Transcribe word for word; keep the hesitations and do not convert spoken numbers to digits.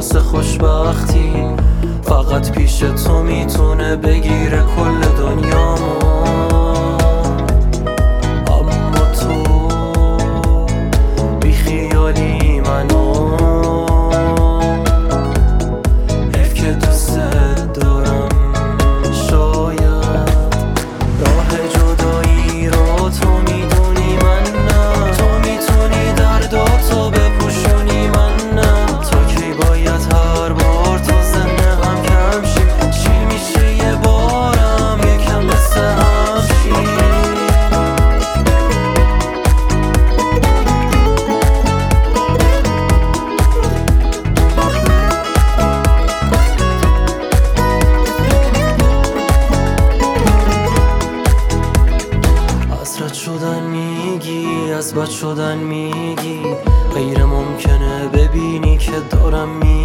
واسه خوشبختی فقط پیش تو میتونه بگیره کل دنیامو. اما تو بیخیالی منو، حیف که دوست دارم. شاید راه جدایی رو تو میدونی من نه، تو میتونی درداتو بپوشونی من نه. تا کی باید هر بار تو زنده هم کم شی؟ چی میشه یه بارم یکم مثل هم شی؟ حسرت شدن میگی، از بد شدن میگی، غیر ممکنه ببینی که دارم میگی